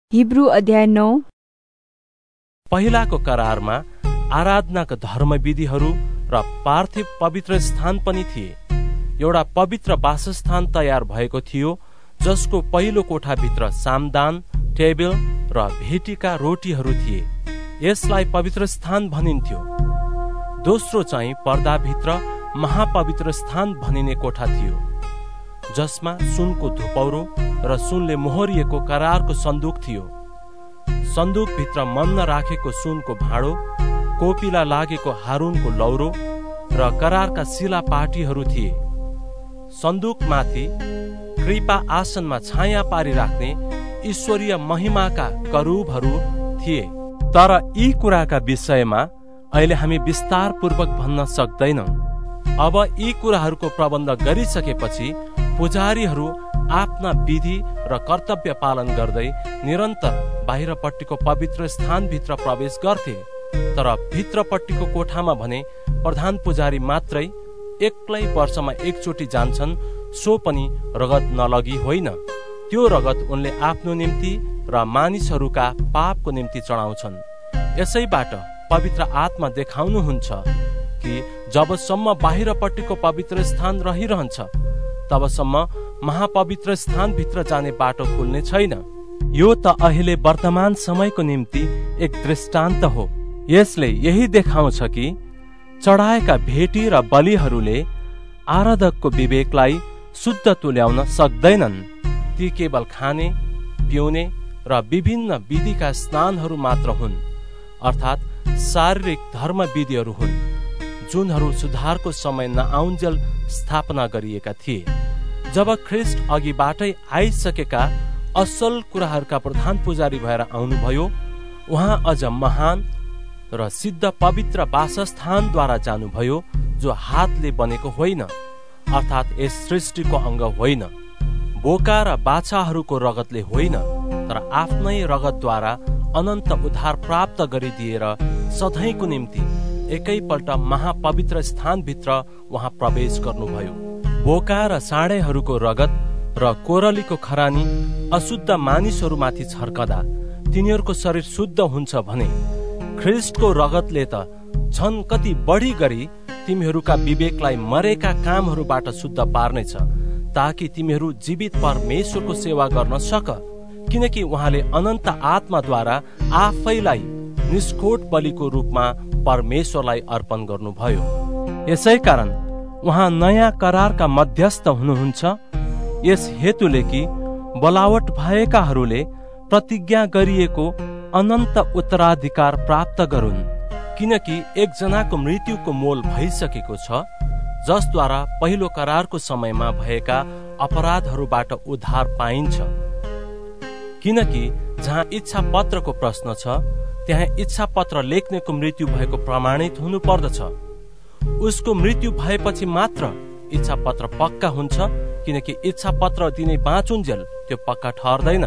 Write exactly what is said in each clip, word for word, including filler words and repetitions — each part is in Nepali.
हिब्रू अध्याय नौ। पहिलाको करारमा आराधनाका धर्मविधिहरू र पार्थिव पवित्र स्थान पनि थिए। एउटा पवित्र वासस्थान तयार भएको थियो, जसको पहिलो कोठाभित्र सामदान, टेबल र भेटीका रोटीहरू थिए। यसलाई पवित्र स्थान भनिन्थ्यो। दोस्रो चाहिँ पर्दाभित्र महापवित्र स्थान भनिने कोठा थियो, जसमा सुनको धुपौरो र सुनले मोहरिएको करारको सन्दुक थियो। सन्दुकभित्र मन्न राखेको सुनको भाँडो, कोपिला लागेको हारूनको लौरो र करारका शिला पाटीहरू थिए। सन्दुकमाथि कृपा आसनमा छाया पारिराख्ने ईश्वरीय महिमाका करूबहरू थिए। तर यी कुराका विषयमा अहिले हामी विस्तार पूर्वक भन्न सक्दैनौं। अब यी कुराहरूको प्रबन्ध गरिसकेपछि पुजारीहरू आफ्ना विधि र कर्तव्य पालन गर्दै निरन्तर बाहिरपट्टिको पवित्र स्थानभित्र प्रवेश गर्थे। तर भित्रपट्टिको कोठामा भने प्रधान पुजारी मात्रै एक्लै वर्षमा एकचोटि जान्छन्, सो पनि रगत नलगी होइन। त्यो रगत उनले आफ्नो निम्ति र मानिसहरूका पापको निम्ति चढाउँछन्। यसैबाट पवित्र आत्मा देखाउनुहुन्छ कि जबसम्म बाहिरपट्टिको पवित्र स्थान रहिरहन्छ, तबसम्म महापवित्र स्थानभित्र जाने बाटो खुल्ने छैन। यो त अहिले वर्तमान समयको निम्ति एक दृष्टान्त हो। यसले यही देखाउँछ कि चढाएका भेटी र बलिहरूले आराधकको विवेकलाई शुद्ध तुल्याउन सक्दैनन्। ती केवल खाने, पिउने र विभिन्न विधिका स्नानहरू मात्र हुन्, अर्थात् शारीरिक धर्म विधिहरू हुन्, जुनहरू सुधारको समय नआउन्जेल स्थापना गरिएका थिए। जब ख्रिस्ट अघिबाटै आइसकेका असल कुराहरूका प्रधान पुजारी भएर आउनुभयो, उहाँ अझ महान र सिद्ध पवित्र वासस्थानद्वारा जानुभयो, जो हातले बनेको होइन, अर्थात् यस सृष्टिको अंग होइन। बोका र बाछाहरूको रगतले होइन, तर आफ्नै रगतद्वारा अनन्त उद्धार प्राप्त गरिदिएर सधैँको निम्ति एकैपल्ट महापवित्र स्थानभित्र उहाँ प्रवेश गर्नुभयो। बोका र साँडेहरूको रगत र कोरलीको खरानी अशुद्ध मानिसहरूमाथि छर्कदा तिनीहरूको शरीर शुद्ध हुन्छ भने ख्रिस्टको रगतले त झन् कति बढी गरी तिमीहरूका विवेकलाई मरेका कामहरूबाट शुद्ध पार्नेछ, ताकि तिमीहरू जीवित परमेश्वरको सेवा गर्न सक। किनकि उहाँले अनन्त आत्माद्वारा आफैलाई निष्कोट बलिको रूपमा परमेश्वरलाई अर्पण गर्नुभयो। यसै कारण उहाँ नयाँ करारका मध्यस्थ हुनुहुन्छ, यस हेतुले कि बोलावट भएकाहरूले प्रतिज्ञा गरिएको अनन्त उत्तराधिकार प्राप्त गरून्। किनकि एकजनाको मृत्युको मोल भइसकेको छ, जसद्वारा पहिलो करारको समयमा भएका अपराधहरूबाट उद्धार पाइन्छ। किनकि जहाँ इच्छा पत्रको प्रश्न छ, त्यहाँ इच्छा पत्र लेख्नेको मृत्यु भएको प्रमाणित हुनु पर्दछ। उसको मृत्यु भएपछि मात्र इच्छा पत्र पक्का हुन्छ, किनकि इच्छा पत्र दिने बाँचुन्जेल त्यो पक्का ठहर्दैन।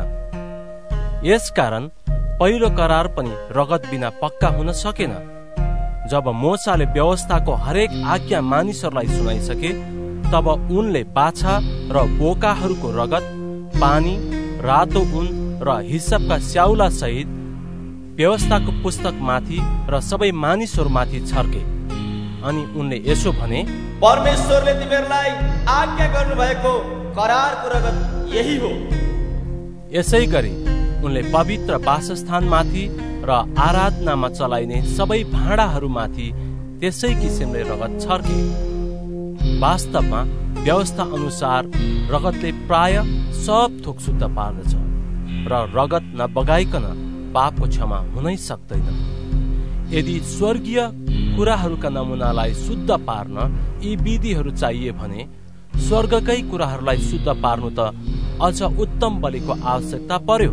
यसकारण पहिलो करार पनि रगत बिना पक्का हुन सकेन। जब मोसाले व्यवस्थाको हरेक आज्ञा मानिसहरूलाई सुनाइसके, तब उनले बाछा र बोकाहरूको रगत, पानी, रातो ऊन र हिस्सपका स्याउला सहित व्यवस्थाको पुस्तकमाथि र सबै मानिसहरूमाथि छर्के। अनि उनले यसो भने, परमेश्वरले तिमीहरूलाई आज्ञा गर्नुभएको करारको रगत यही हो। यसै गरी उनले पवित्र वासस्थानमाथि र आराधनामा चलाइने सबै भाँडाहरूमाथि त्यसै किसिमले रगत छर्के। वास्तवमा व्यवस्था अनुसार रगतले प्राय सब थोक शुद्ध पार्दछ र रगत नबगाइकन पापको क्षमा हुनै सक्दैन। यदि स्वर्गीय कुराहरूका नमुनालाई शुद्ध पार्न यी विधिहरू चाहिए भने स्वर्गकै कुराहरूलाई शुद्ध पार्नु त अझ उत्तम बलिको आवश्यकता पर्यो।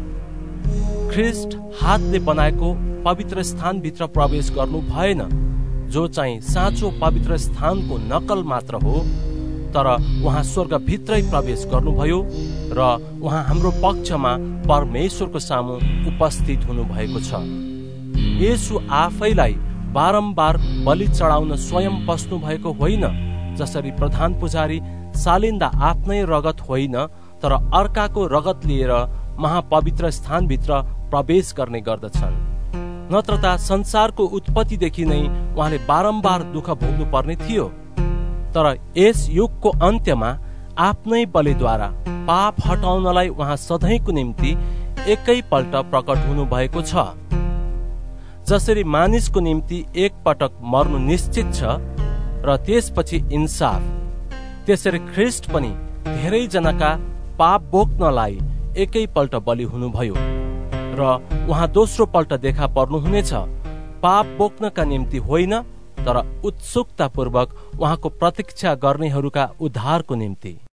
ख्रिस्ट हातले बनाएको पवित्र स्थानभित्र प्रवेश गर्नु भएन, जो चाहिँ साँचो पवित्र स्थानको नकल मात्र हो। तर उहाँ स्वर्गभित्रै प्रवेश गर्नुभयो र उहाँ हाम्रो पक्षमा परमेश्वरको सामु उपस्थित हुनु भएको छ। येशू आफैलाई बारम्बार बलि चढाउन स्वयं पस्नु भएको होइन, जसरी प्रधान पुजारी सालिन्दा आफ्नै रगत होइन, तर अर्काको रगत लिएर महापवित्र स्थानभित्र प्रवेश गर्ने गर्दछन्। नत्रता संसारको उत्पत्तिदेखि नै उहाँले बारम्बार दुःख भोग्नु पर्ने थियो। तर यस युगको अन्त्यमा आफ्नै बलिद्वारा पाप हटाउनलाई उहाँ सधैँको निम्ति एकैपल्ट प्रकट हुनु भएको छ। जसरी मानिसको निम्ति एक पटक मर्नु निश्चित छ र त्यसपछि इन्साफ, त्यसरी ख्रिस्ट पनि धेरै जनाका पाप बोक्नलाई एकैपल्ट बलि हुनुभयो र उहाँ दोस्रो पल्ट देखा पर्नुहुनेछ, पाप बोक्नका निम्ति होइन तर उत्सुकतापूर्वक उहाँको प्रतीक्षा गर्नेहरूका उद्धारको निम्ति।